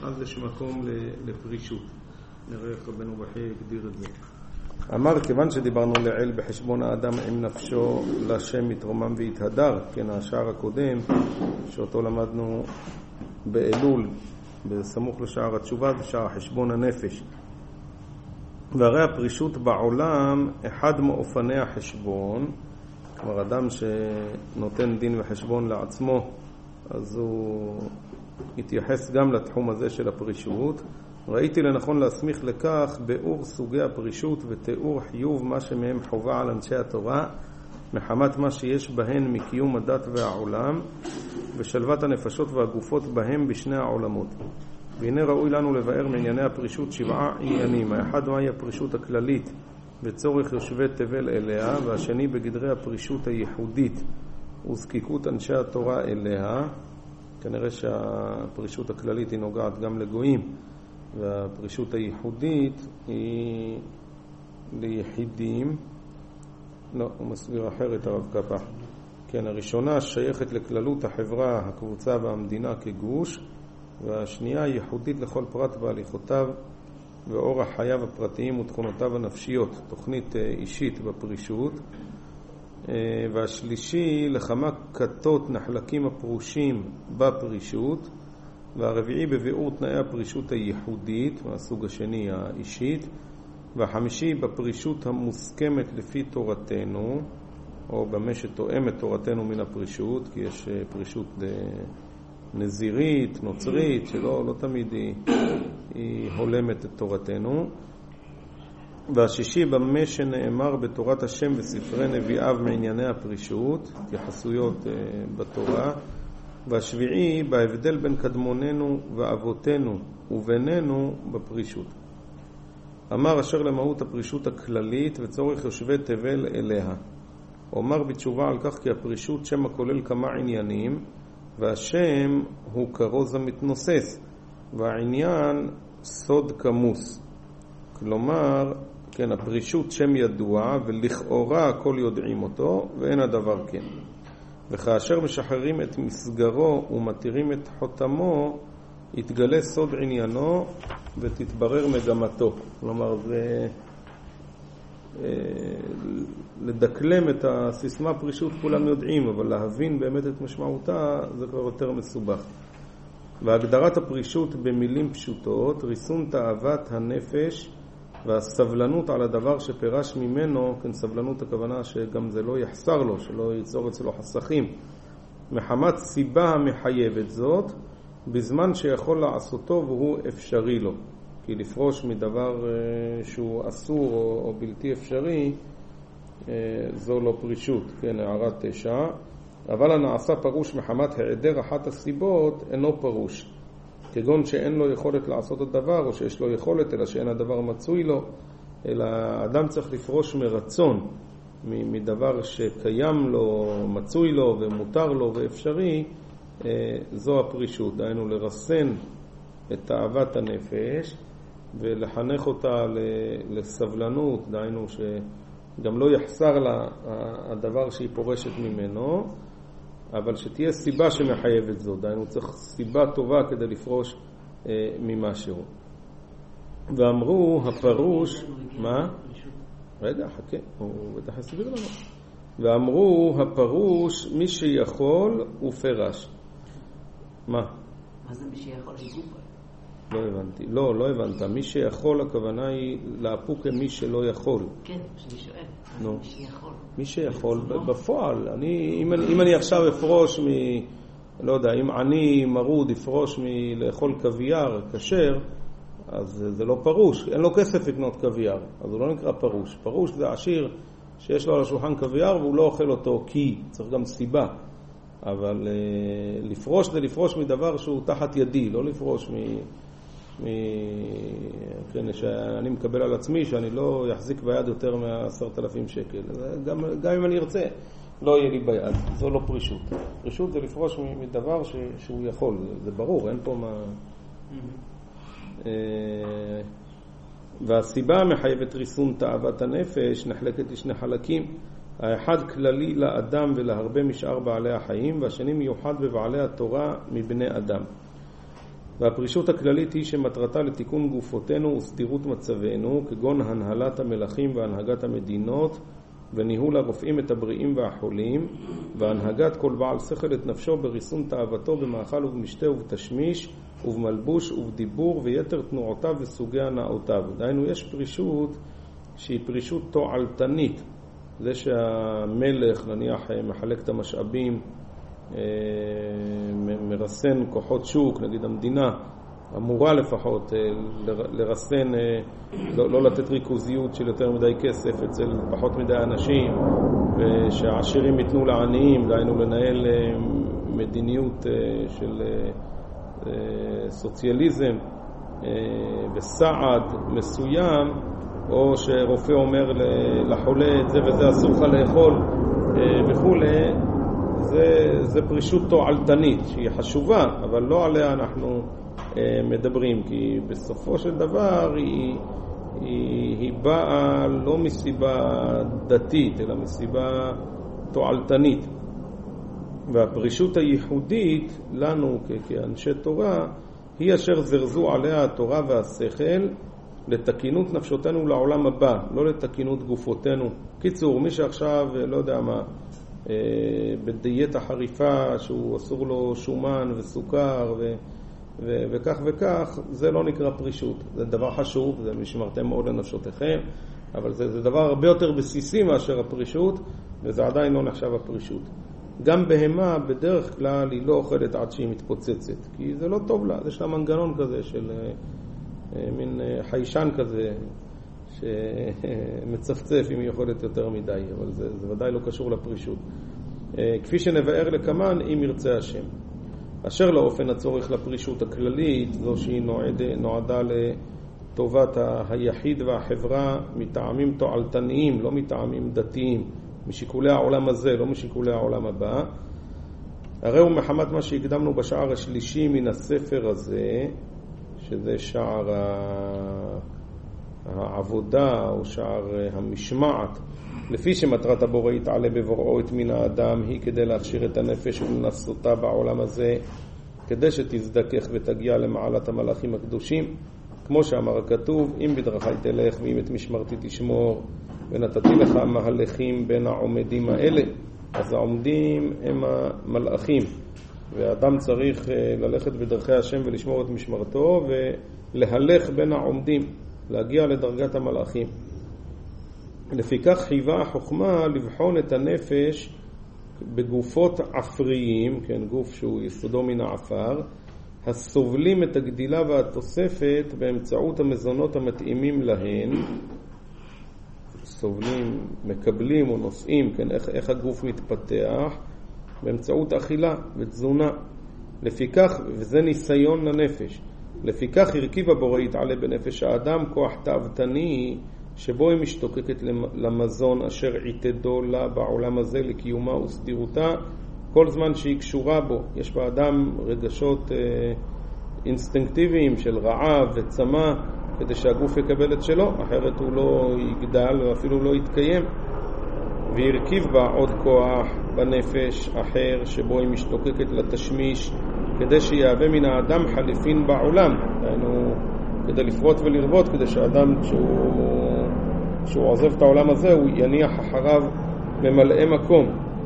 ואז יש מקום לפרישות. נראה איך רבנו בחיי הגדיר את זה. אמר, כיוון שדיברנו לעיל בחשבון האדם עם נפשו לשם מתרומם והתהדר, כן, השער הקודם שאותו למדנו באלול בסמוך לשער התשובה, זה שער חשבון הנפש. והרי הפרישות בעולם אחד מאופני החשבון, כלומר אדם שנותן דין וחשבון לעצמו, אז הוא יתייחס גם לתחום הזה של הפרישות. ראיתי לנכון להסמיך לכך באור סוגי הפרישות ותיאור חיוב מה שמהם חובה על אנשי התורה, מחמת מה שיש בהן מקיום הדת והעולם ושלוות הנפשות והגופות בהם בשני העולמות. והנה ראוי לנו לבאר מענייני הפרישות 7 עניינים. האחד מהי הפרישות הכללית וצורך יושבי תבל אליה, והשני בגדרי הפרישות הייחודית וזקיקות אנשי התורה אליה. כנראה שהפרישות הכללית היא נוגעת גם לגויים, והפרישות הייחודית היא ליחידים. לא, הוא מסביר אחרת הרב קפא. כן, הראשונה שייכת לכללות החברה, הקבוצה והמדינה כגוש, והשנייה ייחודית לכל פרט בהליכותיו ואורח חייו הפרטיים ותכונותיו הנפשיות, תוכנית אישית בפרישות. והשלישי לכמה כתות נחלקים הפרושים בפרישות, והרביעי בביאור תנאי הפרישות הייחודית, מהסוג השני האישית, והחמישי בפרישות המוסכמת לפי תורתנו, או במה שתואמת תורתנו מן הפרישות, כי יש פרישות נזירית, נוצרית, שלא תמיד היא הולמת את תורתנו. והשישי במה שנאמר בתורת השם בספרי נביאיו מענייני הפרישות, התייחסויות בתורה. והשביעי בהבדל בין קדמוננו ואבותינו ובינינו בפרישות. אמר אשר למהות הפרישות הכללית וצורך יושבי תבל אליה. אומר בתשובה על כך כי הפרישות שם הכולל כמה עניינים, והשם הוא כרוז המתנוסס, והעניין סוד כמוס. כלומר, כן, הפרישות שם ידוע ולכאורה הכל יודעים אותו, ואין הדבר כן. וכאשר משחררים את מסגרו ומתירים את חותמו, יתגלה סוד עניינו ותתברר מגמתו. כלומר, זה לדקלם את הסיסמה פרישות כולם יודעים, אבל להבין באמת את משמעותה זה כבר יותר מסובך. והגדרת הפרישות במילים פשוטות, ריסון תאוות הנפש והסבלנות על הדבר שפרש ממנו, כן, סבלנות הכוונה שגם זה לא יחסר לו, שלא ייצור אצלו חסכים, מחמת סיבה המחייבת זאת, בזמן שיכול לעשותו והוא אפשרי לו. כי לפרוש מדבר שהוא אסור או בלתי אפשרי, זו לא פרישות, כן, הערת 9. אבל הנעשה פרוש מחמת היעדר אחת הסיבות אינו פרוש, כגון שאין לו יכולת לעשות את הדבר, או שיש לו יכולת אלא שאין הדבר מצוי לו, אלא האדם צריך לפרוש מרצון, מדבר שקיים לו, מצוי לו ומותר לו ואפשרי. זו הפרישות, דהיינו לרסן את תאוות הנפש ולחנך אותה לסבלנות, דהיינו שגם לא יחסר לה הדבר שהיא פורשת ממנו, אבל שתהיה סיבה שמחייבת זאת, דהיינו צריך סיבה טובה כדי לפרוש ממשהו. ואמרו הפרוש, מה? רגע, חכה, הוא בטח יסביר לנו. ואמרו הפרוש מי שיכול ופרש. מה? מה זה מי שיכול לגוף? לא הבנתי. לא הבנת. מי שיכול הכוונה היא להפוק מי שלא יכול. כן, שאני שואל. נו. מי שיכול. מי שיכול בפועל. אם אני עכשיו אפרוש לא יודע, אם אני מרוד יפרוש מלאכול קוויאר כשר, אז זה לא פרוש. אין לו כסף לקנות קוויאר. אז הוא לא נקרא פרוש. פרוש זה עשיר שיש לו על השולחן קוויאר והוא לא אוכל אותו כי צריך גם סיבה. אבל לפרוש זה לפרוש מדבר שהוא תחת ידי, לא לפרוש כן, שאני מקבל על עצמי שאני לא יחזיק ביד יותר מ10,000 שקל. גם אם אני ארצה לא יהיה לי ביד, זו לא פרישות. פרישות זה לפרוש מדבר שהוא יכול, זה ברור, אין פה מה... והסיבה המחייבת ריסון תאוות הנפש נחלקת לשני חלקים. האחד כללי לאדם ולהרבה משאר בעלי החיים, והשני מיוחד בבעלי התורה מבני אדם. והפרישות הכללית היא שמטרתה לתיקון גופותינו וסדירות מצבנו, כגון הנהלת המלכים והנהגת המדינות, וניהול הרופאים את הבריאים והחולים, והנהגת כל בעל שכל את נפשו בריסון תאוותו במאכל ובמשתה ובתשמיש ובמלבוש ובדיבור ויתר תנועותיו וסוגי הנאותיו. דהיינו, יש פרישות שהיא פרישות תועלתנית. זה שהמלך נניח מחלק את המשאבים, מרסן כוחות שוק, נגיד המדינה אמורה לפחות לרסן, לא לתת ריכוזיות של יותר מדי כסף אצל פחות מדי אנשים, ושהעשירים ייתנו לעניים, דהיינו לנהל מדיניות של סוציאליזם וסעד מסוים, או שרופא אומר לחולה את זה וזה אסור לך לאכול וכולי. זה פרישות תועלתנית שהיא חשובה, אבל לא עליה אנחנו מדברים, כי בסופו של דבר היא באה לא מסיבה דתית אלא מסיבה תועלתנית. והפרישות הייחודית לנו כאנשי תורה היא אשר זרזו עליה התורה והשכל לתקינות נפשותנו לעולם הבא, לא לתקינות גופותינו. קיצור, מי שעכשיו לא יודע מה בדיאטה חריפה שהוא אסור לו שומן וסוכר וכך וכך, זה לא נקרא פרישות. זה דבר חשוב, זה משמרתם מאוד לנפשותיכם, אבל זה דבר הרבה יותר בסיסי מאשר הפרישות, וזה עדיין לא נחשב הפרישות. גם בהמה בדרך כלל היא לא אוכלת עד שהיא מתפוצצת, כי זה לא טוב לה. יש לה מנגנון כזה של מין חיישן כזה שמצפצף אם היא אוכלת יותר מדי, אבל זה ודאי לא קשור לפרישות. כפי שנבאר לקמן, אם ירצה השם. אשר לאופן הצורך לפרישות הכללית, זו שהיא נועדה לטובת היחיד והחברה מטעמים תועלתניים, לא מטעמים דתיים, משיקולי העולם הזה, לא משיקולי העולם הבא. הרי הוא מחמת מה שהקדמנו בשער השלישי מן הספר הזה, שזה שער העבודה או שער המשמעת, לפי שמטרת הבורא יתעלה בבוראו את מן האדם היא כדי להכשיר את הנפש ולנסותה בעולם הזה, כדי שתזדכך ותגיע למעלת המלאכים הקדושים, כמו שאמר הכתוב, אם בדרכי תלך ואם את משמרתי תשמור, ונתתי לך מהלכים בין העומדים האלה. אז העומדים הם המלאכים, והאדם צריך ללכת בדרכי השם ולשמור את משמרתו ולהלך בין העומדים, להגיע לדרגת המלאכים. לפיכך חייבה החוכמה לבחון את הנפש בגופות עפריים, כן, גוף שהוא יסודו מן העפר, הסובלים את הגדילה והתוספת באמצעות המזונות המתאימים להן. סובלים, מקבלים או נושאים, כן, איך הגוף מתפתח באמצעות אכילה ותזונה. לפיכך, וזה ניסיון לנפש, לפיכך הרכיב הבורא יתעלה בנפש האדם כוח תאוותני שבו היא משתוקקת למזון אשר עתידו לה בעולם הזה לקיומה וסדירותה כל זמן שהיא קשורה בו. יש באדם רגשות אינסטינקטיביים של רעב וצמא כדי שהגוף יקבל את שלו, אחרת הוא לא יגדל ואפילו לא יתקיים. והרכיב בה עוד כוח בנפש אחר שבו היא משתוקקת לתשמיש כדי שיהווה מן האדם חליפין בעולם, דהיינו כדי לפרוט ולרבות, כדי שהאדם כשהוא עוזב את העולם הזה הוא יניח אחריו ממלאי מקום.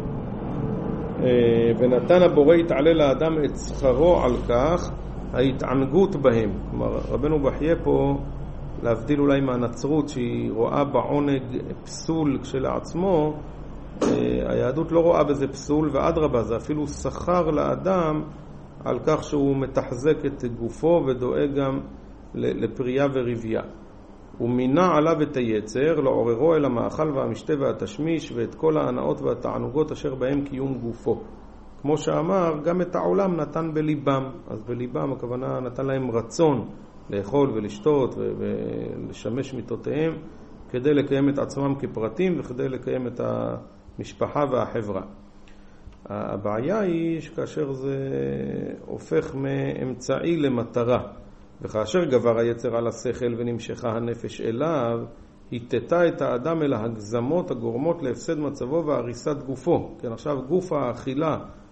ונתן הבורא יתעלה לאדם את שכרו על כך ההתענגות בהם. כלומר רבנו בחייה פה, להבדיל אולי מהנצרות שהיא רואה בעונג פסול כשלעצמו, היהדות לא רואה בזה פסול, ואדרבה זה אפילו שכר לאדם על כך שהוא מתחזק את גופו ודואג גם לפרייה ורבייה. הוא מינה עליו את היצר לעוררו אל המאכל והמשתה והתשמיש ואת כל ההנאות והתענוגות אשר בהם קיום גופו. כמו שאמר, גם את העולם נתן בליבם. אז בליבם הכוונה נתן להם רצון לאכול ולשתות ולשמש מיטותיהם כדי לקיים את עצמם כפרטים וכדי לקיים את המשפחה והחברה. הבעיה היא שכאשר זה הופך מאמצעי למטרה, וכאשר גבר היצר על השכל ונמשכה הנפש אליו, התתה את האדם אל ההגזמות הגורמות להפסד מצבו והריסת גופו. כן, עכשיו גוף האכילה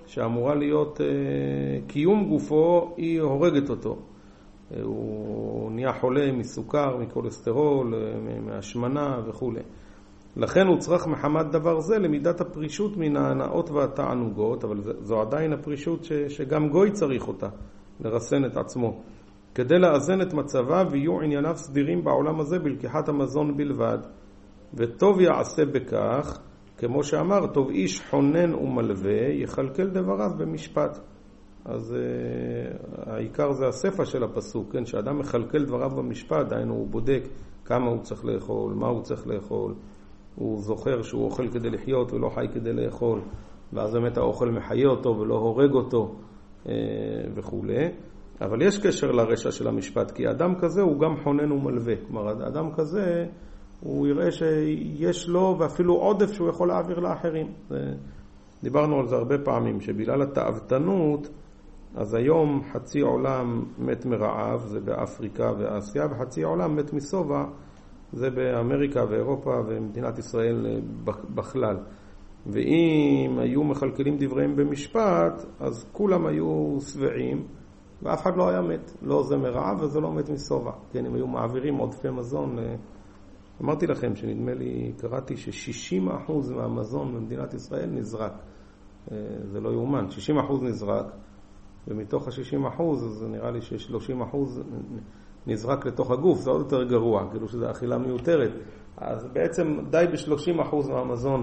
שאמורה להיות קיום גופו, היא הורגת אותו. הוא נהיה חולה מסוכר, מקולסטרול, מהשמנה וכו'. לכן הוא צריך מחמת דבר זה למידת הפרישות מן ההנאות והתענוגות, אבל זו עדיין הפרישות שגם גוי צריך אותה, לרסן את עצמו. כדי לאזן את מצבה ויהיו ענייניו סדירים בעולם הזה בלקיחת המזון בלבד. וטוב יעשה בכך, כמו שאמר, טוב איש חונן ומלווה, יכלכל דבריו במשפט. אז העיקר זה הספר של הפסוק, כן? שאדם מכלכל דבריו במשפט, דהיינו הוא בודק כמה הוא צריך לאכול, מה הוא צריך לאכול, הוא זוכר שהוא אוכל כדי לחיות ולא חי כדי לאכול, ואז באמת האוכל מחיה אותו ולא הורג אותו וכו'. אבל יש קשר לרשע של המשפט, כי אדם כזה הוא גם חונן ומלווה. כלומר, אדם כזה הוא יראה שיש לו ואפילו עודף שהוא יכול להעביר לאחרים. דיברנו על זה הרבה פעמים, שבגלל התאוותנות, אז היום חצי עולם מת מרעב, זה באפריקה ואסיה, וחצי עולם מת מסובה, זה באמריקה ואירופה ומדינת ישראל בכלל. ואם היו מחלקלים דבריהם במשפט, אז כולם היו שבעים, ואף אחד לא היה מת. לא זה מרעב וזה לא מת מסובה. כן, אם היו מעבירים עודפי מזון, אמרתי לכם שנדמה לי, קראתי ש60% מהמזון במדינת ישראל נזרק. זה לא יאומן, 60% נזרק, ומתוך ה-60% אז נראה לי ש30% נזרק לתוך הגוף, זה עוד יותר גרוע, כאילו שזה אכילה מיותרת. אז בעצם די ב30% מהמזון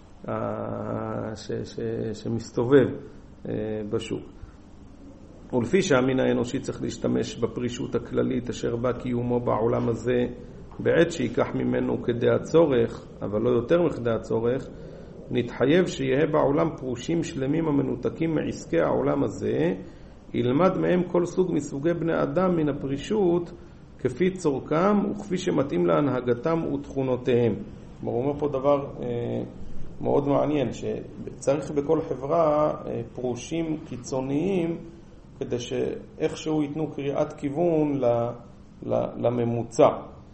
שמסתובב בשוק. ולפי שהמין האנושי צריך להשתמש בפרישות הכללית אשר בא קיומו בעולם הזה בעת שיקח ממנו כדי הצורך, אבל לא יותר מכדי הצורך, נתחייב שיהיה בעולם פרושים שלמים המנותקים מעסקי העולם הזה, ילמד מהם כל סוג מסוגי בני אדם מן הפרישות כפי צורכם וכפי שמתאים להנהגתם ותכונותיהם. הוא אומר פה דבר מאוד מעניין, שצריך בכל חברה פרושים קיצוניים כדי שאיכשהו ייתנו קריאת כיוון לממוצע.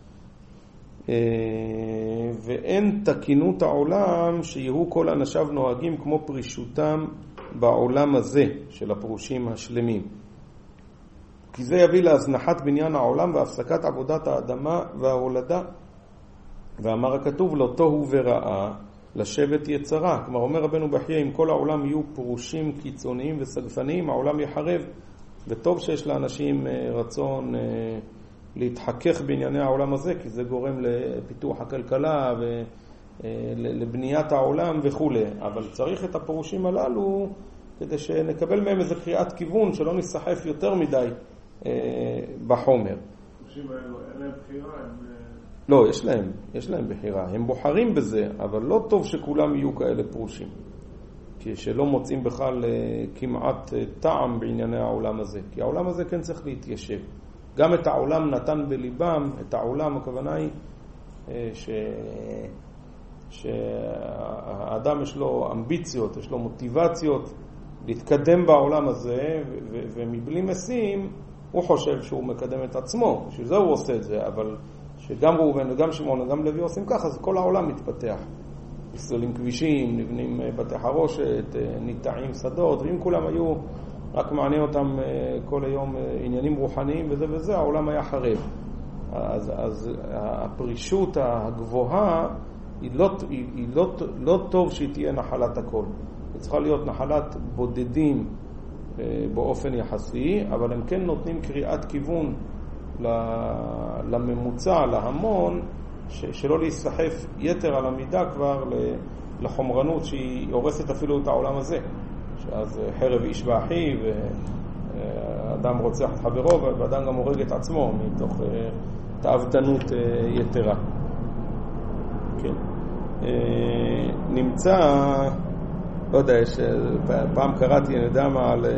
ואין תקינות העולם שיהיו כל אנשיו נוהגים כמו פרישותם בעולם הזה של הפרושים השלמים, כי זה יביא להזנחת בניין העולם והפסקת עבודת האדמה וההולדה. ואמר הכתוב לא תוהו ורעה לשבת יצרה. כלומר אומר רבנו בחייה, אם כל העולם יהיו פרושים קיצוניים וסגפניים, העולם יחרב. וטוב שיש לאנשים רצון להתחכך בענייני העולם הזה, כי זה גורם לפיתוח הכלכלה ולבניית העולם וכו'. אבל צריך את הפירושים הללו כדי שנקבל מהם איזו קריאת כיוון, שלא נסחף יותר מדי בחומר. הפירושים האלו, אין להם בחירה? לא, יש להם בחירה. הם בוחרים בזה, אבל לא טוב שכולם יהיו כאלה פרושים. כי שלא מוצאים בכלל כמעט טעם בענייני העולם הזה. כי העולם הזה כן צריך להתיישב. גם את העולם נתן בליבם, את העולם, הכוונה היא שהאדם יש לו אמביציות, יש לו מוטיבציות להתקדם בעולם הזה, ומבלי משים הוא חושב שהוא מקדם את עצמו, שזה הוא עושה את זה, אבל שגם ראובן וגם שמעון וגם לוי עושים ככה, אז כל העולם מתפתח. סלולים כבישים, נבנים בתי חרושת, ניטעים שדות, ואם כולם היו רק מעניין אותם כל היום עניינים רוחניים וזה, העולם היה חרב. אז הפרישות הגבוהה היא לא טוב שהיא תהיה נחלת הכל. היא צריכה להיות נחלת בודדים באופן יחסי, אבל הם כן נותנים קריאת כיוון לממוצע, להמון, שלא להסחף יתר על המידה כבר לחומרנות שהיא הורסת אפילו את העולם הזה. שאז חרב איש ואחיו, ואדם רוצח את חברו, ואדם גם הורג את עצמו מתוך תאוותנות יתרה. כן. נמצא, לא יודע, פעם קראתי, אני יודע מה, על,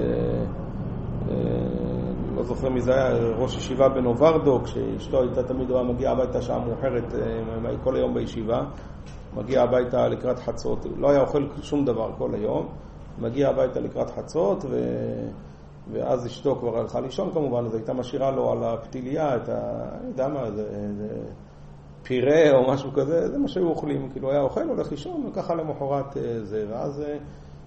לא זוכר מי זה היה, ראש ישיבה בנוברדו, כשאשתו הייתה תמיד מגיעה הביתה שעה מאוחרת, כל היום בישיבה, מגיע הביתה לקראת חצות, לא היה אוכל שום דבר כל היום, מגיע הביתה לקראת חצות, ואז אשתו כבר הלכה לישון כמובן, אז הייתה משאירה לו על הפתיליה את אני יודע מה, זה פירה או משהו כזה, זה מה שהיו אוכלים, כאילו היה אוכל, הולך לישון, וככה למחרת זה, ואז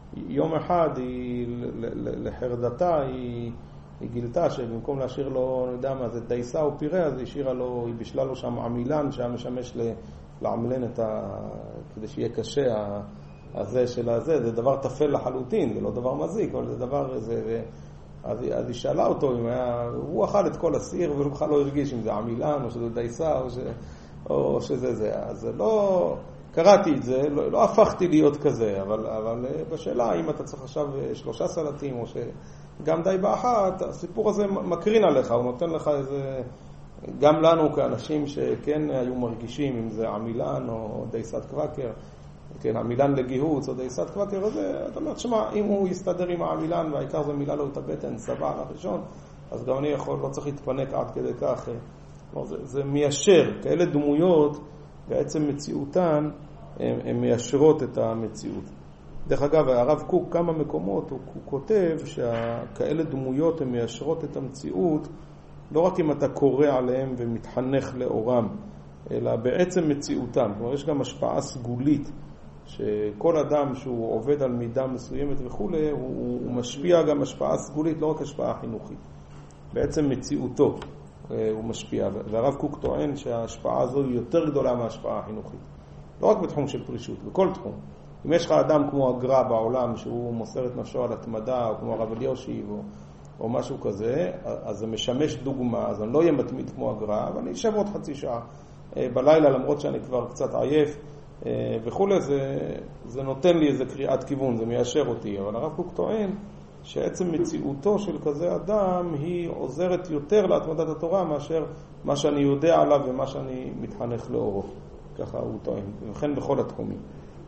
יום אחד לחרדתה היא גילתה שבמקום להשאיר לו, אני יודע מה, זה דייסה או פירה, אז היא בישלה לו שם עמילן שהיה משמש לעמלן כדי שיהיה קשה הזה של הזה. זה דבר תפל לחלוטין, זה לא דבר מזיק, אבל זה דבר, אז היא שאלה אותו אם הוא אכל את כל הסיר והוא בכלל לא הרגיש אם זה עמילן או שזה דייסה או שזה זה. אז לא קראתי את זה, לא הפכתי להיות כזה, אבל בשאלה אם אתה צריך עכשיו 3 סלטים או שגם די באחת, הסיפור הזה מקרין עליך, הוא נותן לך איזה, גם לנו כאנשים שכן היו מרגישים אם זה עמילן או דייסת קוואקר, כן, עמילן לגיהוץ או דייסת קוואקר, אז אתה אומר, תשמע, אם הוא יסתדר עם העמילן והעיקר זה מילה לו את הבטן, סבא הראשון, אז גם אני יכול, לא צריך להתפנק עד כדי כך. זה מיישר, כאלה דמויות בעצם מציאותן הן מיישרות את המציאות. דרך אגב, הרב קוק כמה מקומות הוא כותב שכאלה דמויות הן מיישרות את המציאות לא רק אם אתה קורא עליהם ומתחנך לאורם, אלא בעצם מציאותם. כלומר, יש גם השפעה סגולית שכל אדם שהוא עובד על מידה מסוימת וכו', הוא משפיע גם השפעה סגולית, לא רק השפעה חינוכית. בעצם מציאותו הוא משפיע. והרב קוק טוען שההשפעה הזו היא יותר גדולה מההשפעה החינוכית. לא רק בתחום של פרישות, בכל תחום. אם יש לך אדם כמו הגר"א בעולם שהוא מוסר את נפשו על התמדה, או כמו הרב אלישיב או משהו כזה, אז זה משמש דוגמה, אז אני לא אהיה מתמיד כמו הגר"א, אבל אני אשב עוד חצי שעה בלילה, למרות שאני כבר קצת עייף וכו', זה נותן לי איזה קריאת כיוון, זה מיישר אותי. אבל הרב קוק טוען שעצם מציאותו של כזה אדם היא עוזרת יותר להתמדת התורה מאשר מה שאני יודע עליו ומה שאני מתחנך לאורו. ככה הוא טוען, וכן בכל התחומים.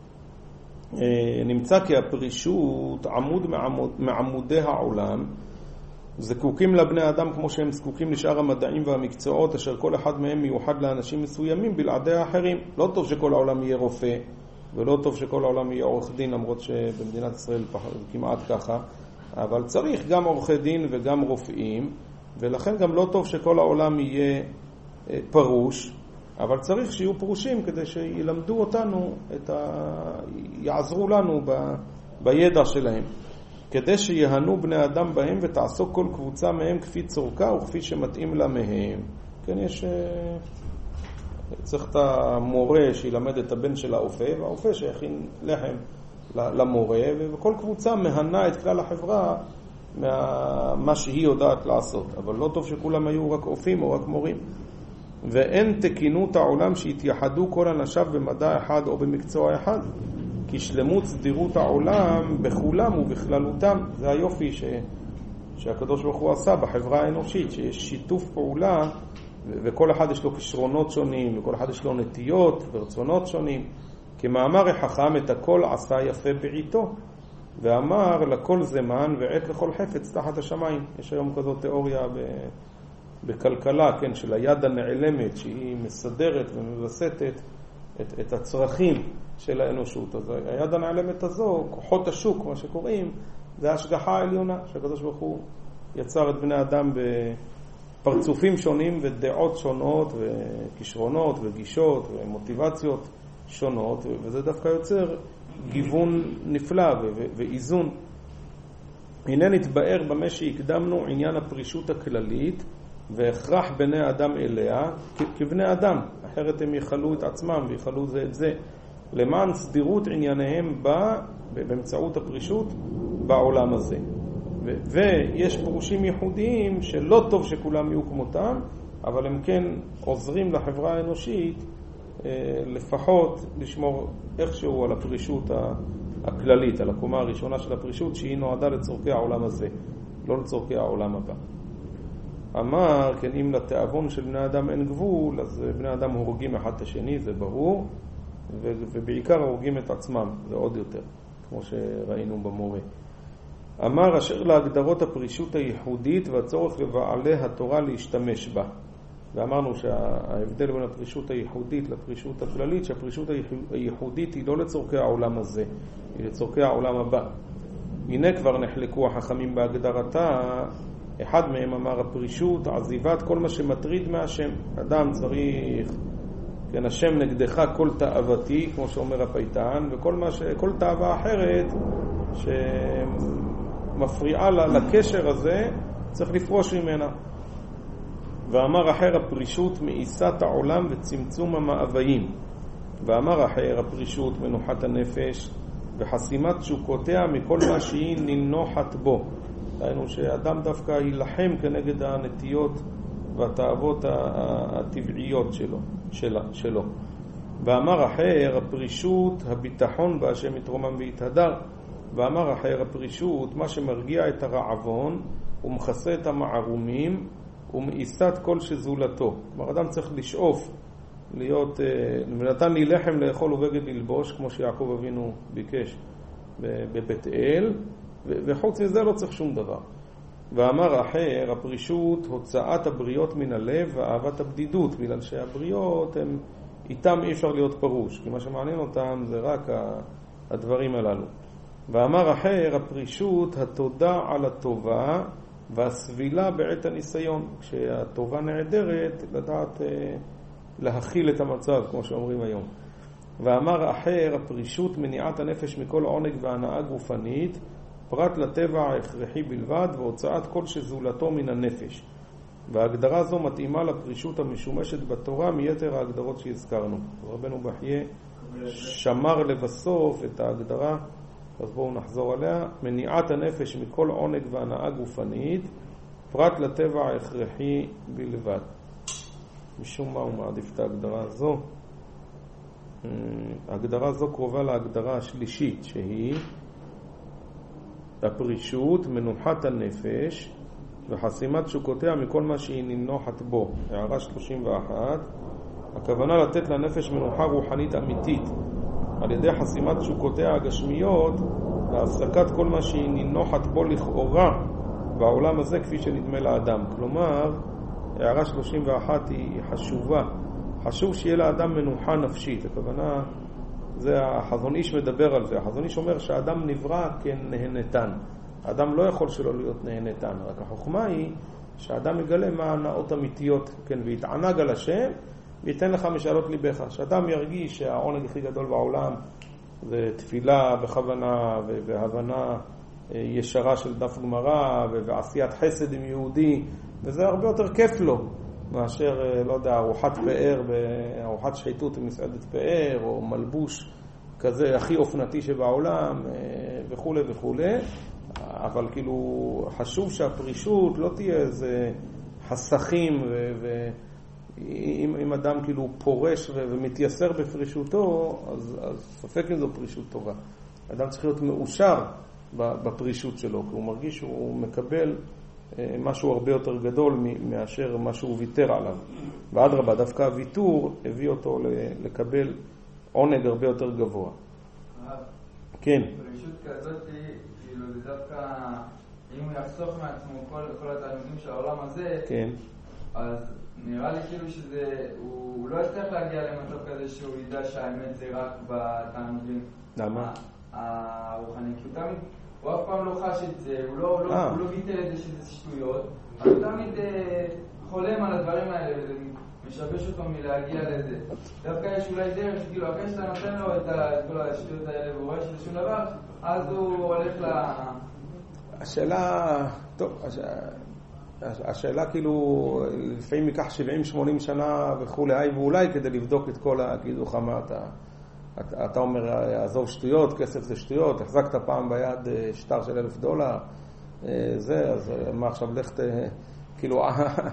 נמצא כי הפרישות עמוד מעמודי העולם, זקוקים לבני אדם כמו שהם זקוקים לשאר המדעים והמקצועות, אשר כל אחד מהם מיוחד לאנשים מסוימים בלעדי האחרים. לא טוב שכל העולם יהיה רופא, ולא טוב שכל העולם יהיה עורך דין, למרות שבמדינת ישראל כמעט ככה, אבל צריך גם עורכי דין וגם רופאים, ולכן גם לא טוב שכל העולם יהיה פרוש, אבל צריך שיהיו פרושים כדי שילמדו אותנו, יעזרו לנו בידע שלהם, כדי שיהנו בני אדם בהם ותעסוק כל קבוצה מהם כפי צורכה וכפי שמתאים לה מהם. כן, צריך את המורה שילמד את הבן של האופה, והאופה שיכין לחם למורה, וכל קבוצה מהנה את כלל החברה מה שהיא יודעת לעשות. אבל לא טוב שכולם היו רק אופים או רק מורים. ואין תקינות העולם שהתייחדו כל אנשיו במדע אחד או במקצוע אחד, כי שלמות סדירות העולם בכולם ובכללותם. זה היופי שהקדוש ברוך הוא עשה בחברה האנושית, שיש שיתוף פעולה וכל אחד יש לו כישרונות שונים וכל אחד יש לו נטיות ורצונות שונים. כמאמר החכם, את הכל עשה יפה בעיתו, ואמר לכל זמן ועת לכל חפץ תחת השמיים. יש היום כזאת תיאוריה בכלכלה, כן, של היד הנעלמת שהיא מסדרת ומבסטת את הצרכים של האנושות. אז היד הנעלמת הזו, כוחות השוק, מה שקוראים, זה ההשגחה העליונה, שהקדוש ברוך הוא יצר את בני אדם בפרצופים שונים ודעות שונות וכישרונות וגישות ומוטיבציות שונות, וזה דווקא יוצר גיוון נפלא ואיזון. הנה נתבאר במה שהקדמנו עניין הפרישות הכללית והכרח בני אדם אליה כבני אדם, אחרת הם יחלו את עצמם ויחלו זה את זה, למען סדירות ענייניהם באמצעות הפרישות בעולם הזה. ויש פירושים ייחודיים שלא טוב שכולם יהיו כמותם, אבל הם כן עוזרים לחברה האנושית לפחות לשמור איכשהו על הפרישות הכללית, על הקומה הראשונה של הפרישות, שהיא נועדה לצורכי העולם הזה, לא לצורכי העולם הבא. אמר, כן, אם לתאבון של בני אדם אין גבול, אז בני אדם הורגים אחד את השני, זה ברור, ובעיקר הורגים את עצמם, זה עוד יותר, כמו שראינו במורה. אמר, אשר להגדרות הפרישות הייחודית והצורך לבעלי התורה להשתמש בה. ואמרנו שההבדל בין הפרישות הייחודית לפרישות הכללית, שהפרישות הייחודית היא לא לצורכי העולם הזה, היא לצורכי העולם הבא. הנה כבר נחלקו החכמים בהגדרתה. אחד מהם אמר, הפרישות עזיבת כל מה שמטריד מהשם. אדם צריך, כן, השם נגדך כל תאוותי, כמו שאומר הפייטן, וכל תאווה אחרת שמפריעה לקשר הזה, צריך לפרוש ממנה. ואמר אחר הפרישות מאיסת העולם וצמצום המאוויים. ואמר אחר הפרישות מנוחת הנפש וחסימת תשוקותיה מכל מה שהיא ננוחת בו. דהיינו שאדם דווקא ילחם כנגד הנטיות והתאוות הטבעיות שלו. ואמר אחר הפרישות הביטחון בהשם יתרומם ויתהדר. ואמר אחר הפרישות מה שמרגיע את הרעבון ומכסה את המערומים ומאיסת כל שזולתו. כלומר אדם צריך לשאוף להיות, ונתן לי לחם לאכול ובגד ללבוש, כמו שיעקב אבינו ביקש בבית אל, וחוץ מזה לא צריך שום דבר. ואמר אחר הפרישות הוצאת הבריות מן הלב ואהבת הבדידות, בגלל שהבריות הם איתם אי אפשר להיות פרוש, כי מה שמעניין אותם זה רק הדברים הללו. ואמר אחר הפרישות התודה על הטובה והסבילה בעת הניסיון. כשהטובה נעדרת לדעת להכיל את המצב, כמו שאומרים היום. ואמר אחר הפרישות מניעת הנפש מכל עונג והנאה גופנית פרט לטבע ההכרחי בלבד והוצאת כל שזולתו מן הנפש. וההגדרה זו מתאימה לפרישות המשומשת בתורה מיתר ההגדרות שהזכרנו. רבנו בחייה שמר לבסוף את ההגדרה, אז בואו נחזור עליה. מניעת הנפש מכל עונג והנאה גופנית פרט לטבע ההכרחי בלבד. משום מה הוא מעדיף את ההגדרה הזו. ההגדרה זו קרובה להגדרה השלישית, שהיא הפרישות מנוחת הנפש וחסימת תשוקותיה מכל מה שהיא ננוחת בו. הערה 31. הכוונה לתת לנפש מנוחה רוחנית אמיתית על ידי חסימת תשוקותיה הגשמיות והפסקת כל מה שהיא ננוחת בו לכאורה בעולם הזה כפי שנדמה לאדם. כלומר, הערה 31 היא חשובה. חשוב שיהיה לאדם מנוחה נפשית. הכוונה, זה החזון איש מדבר על זה. החזון איש אומר שהאדם נברא כנהנתן. האדם לא יכול שלא להיות נהנתן. רק החוכמה היא שהאדם יגלה מה הנאות אמיתיות, כן, ויתענג על השם וייתן לך משאלות ליבך. שאדם ירגיש שהעונג הכי גדול בעולם זה תפילה בכוונה והבנה ישרה של דף גמרא ועשיית חסד עם יהודי, וזה הרבה יותר כיף לו מאשר, לא יודע, ארוחת פאר, ארוחת שחיתות במסעדת פאר, או מלבוש כזה הכי אופנתי שבעולם, וכו' וכו'. אבל כאילו חשוב שהפרישות לא תהיה איזה חסכים, ואם אדם כאילו פורש ומתייסר בפרישותו, אז ספק אם זו פרישות טובה. אדם צריך להיות מאושר בפרישות שלו, כי הוא מרגיש שהוא מקבל משהו הרבה יותר גדול מאשר מה שהוא ויתר עליו. ואדרבה, דווקא הוויתור הביא אותו לקבל עונג הרבה יותר גבוה. כן. פרישות כזאת, כאילו זה דווקא, אם הוא יחסוך מעצמו כל התלמידים של העולם הזה, כן. אז נראה לי כאילו שזה, הוא לא יצטרך להגיע למצב כזה שהוא ידע שהאמת זה רק בתלמידים. למה? הרוחני, כי הוא תמיד, הוא אף פעם לא חש את זה, הוא לא ויתר את זה שזה שטויות, הוא תמיד חולם על הדברים האלה וזה משבש אותו מלהגיע לזה. דווקא יש אולי דרך, כאילו, אחרי שאתה נותן לו את כל השטויות האלה והוא רואה שזה שום דבר, אז הוא הולך השאלה, טוב, השאלה כאילו, לפעמים ייקח 70-80 שנה וכולי, ואולי כדי לבדוק את כל כאילו כמה אתה אומר, עזוב שטויות, כסף זה שטויות, החזקת פעם ביד שטר של $1,000, זה, אז מה עכשיו לכת, כאילו,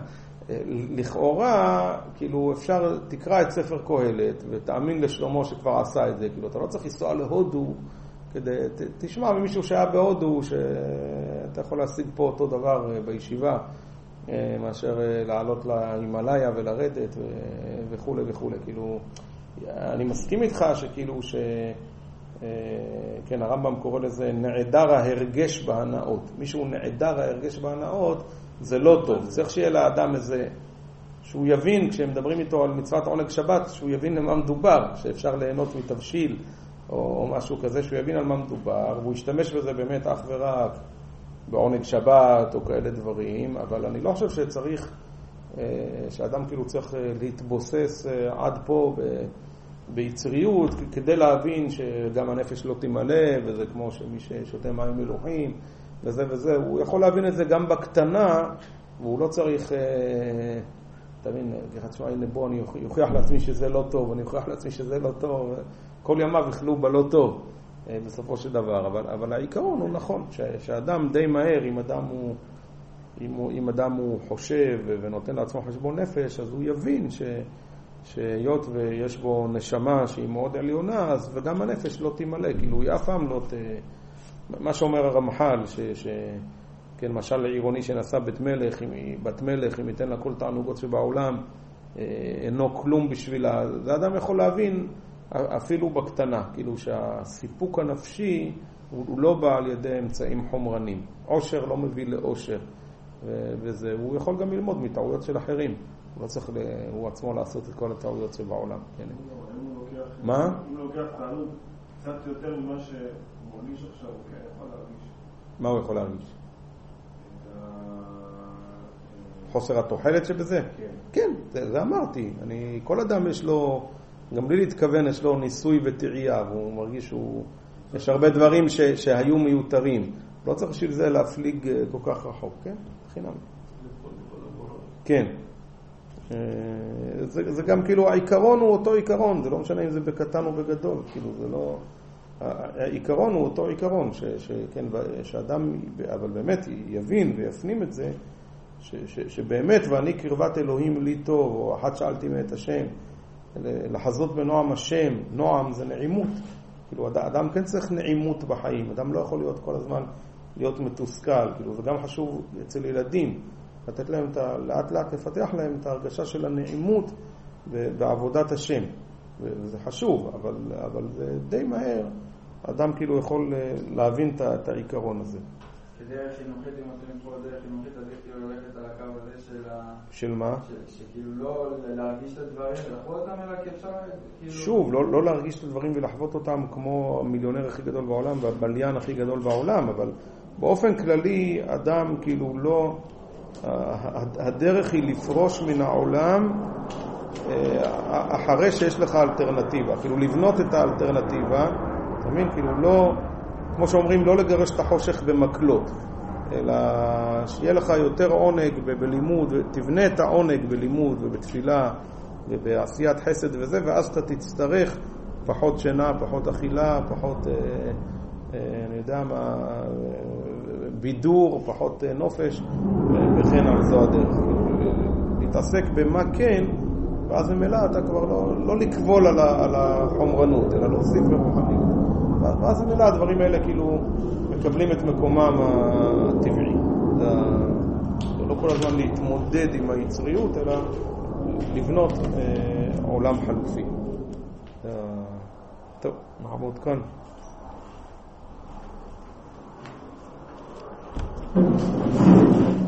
לכאורה, כאילו אפשר, תקרא את ספר קהלת ותאמין לשלמה שכבר עשה את זה, כאילו אתה לא צריך לנסוע להודו כדי, תשמע ממישהו שהיה בהודו שאתה יכול להשיג פה אותו דבר בישיבה מאשר לעלות להימלאיה ולרדת וכו' וכו'. כאילו אני מסכים איתך שכאילו כן, הרמב"ם קורא לזה נעדר ההרגש בהנאות. מישהו נעדר ההרגש בהנאות זה לא טוב. צריך שיהיה לאדם איזה, שהוא יבין, כשהם מדברים איתו על מצוות עונג שבת, שהוא יבין למה מדובר, שאפשר ליהנות מתבשיל או משהו כזה, שהוא יבין על מה מדובר, והוא ישתמש בזה באמת אך ורק בעונג שבת או כאלה דברים, אבל אני לא חושב שצריך, שאדם כאילו צריך להתבוסס עד פה ביצריות, כדי להבין שגם הנפש לא תמלא, וזה כמו שמי ששותה מים מלוחים, וזה וזה, הוא יכול להבין את זה גם בקטנה, והוא לא צריך, תבין, תשמע, הנה בוא, אני אוכיח לעצמי שזה לא טוב, אני אוכיח לעצמי שזה לא טוב, כל ימיו יחלו בלא טוב, בסופו של דבר, אבל העיקרון הוא נכון, שאדם די מהר, אם אדם הוא חושב ונותן לעצמו חשבון נפש, אז הוא יבין שהיות ויש בו נשמה שהיא מאוד עליונה, אז וגם הנפש לא תמלא, כאילו היא אף פעם לא מה שאומר הרמח"ל, כן, משל עירוני שנסע בת מלך, אם ייתן לה כל תענוגות שבעולם, אינו כלום בשבילה. זה אדם יכול להבין אפילו בקטנה, כאילו שהסיפוק הנפשי הוא לא בא על ידי אמצעים חומרנים. עושר לא מביא לאושר, וזה, הוא יכול גם ללמוד מטעויות של אחרים. הוא לא צריך הוא עצמו לעשות את כל הטעויות שבעולם. כן. מה? אם הוא לוקח תענוג קצת יותר ממה שהוא מרגיש עכשיו, הוא כן יכול להרגיש. מה הוא יכול להרגיש? חוסר התוחלת שבזה? כן, זה אמרתי. כל אדם יש לו, גם בלי להתכוון, יש לו ניסוי וטעייה, והוא מרגיש יש הרבה דברים שהיו מיותרים. לא צריך בשביל זה להפליג כל כך רחוק, כן? חינם. כן. זה גם כאילו, העיקרון הוא אותו עיקרון, זה לא משנה אם זה בקטן או בגדול, כאילו זה לא... העיקרון הוא אותו עיקרון, שאדם, אבל באמת יבין ויפנים את זה, שבאמת, ואני קרבת אלוהים לי טוב, או אחת שאלתי מאת השם, לחזות בנועם השם, נועם זה נעימות. כאילו, אדם כן צריך נעימות בחיים, אדם לא יכול להיות כל הזמן להיות מתוסכל, כאילו, זה גם חשוב אצל ילדים, לתת להם לאט לאט לפתח להם את ההרגשה של הנעימות בעבודת השם, וזה חשוב, אבל זה די מהר, אדם כאילו יכול להבין את העיקרון הזה. כדרך חינוכית, אם אתם פה דרך חינוכית, אז כאילו ללכת על הקו הזה של מה? שכאילו לא להרגיש את הדברים ולחוות אותם, אלא כאפשר... שוב, לא להרגיש את הדברים ולחוות אותם כמו המיליונר הכי גדול בעולם והבליין הכי גדול בעולם, אבל באופן כללי אדם כאילו לא... הדרך היא לפרוש מן העולם אחרי שיש לך אלטרנטיבה, כאילו לבנות את האלטרנטיבה, אתה מבין? כאילו לא... כמו שאומרים, לא לגרש את החושך במקלות, אלא שיהיה לך יותר עונג בלימוד, ותבנה את העונג בלימוד ובתפילה ובעשיית חסד וזה, ואז אתה תצטרך פחות שינה, פחות אכילה, פחות, אני יודע מה, בידור, פחות נופש, וכן על זו הדרך. להתעסק במה כן, ואז ממילא אתה כבר לא לקבול על החומרנות, אלא להוסיף ברוחניות. ואז ממילא הדברים האלה כאילו מקבלים את מקומם הטבעי. לא כל הזמן להתמודד עם היצריות, אלא לבנות עולם חלופי. טוב, נעמוד כאן.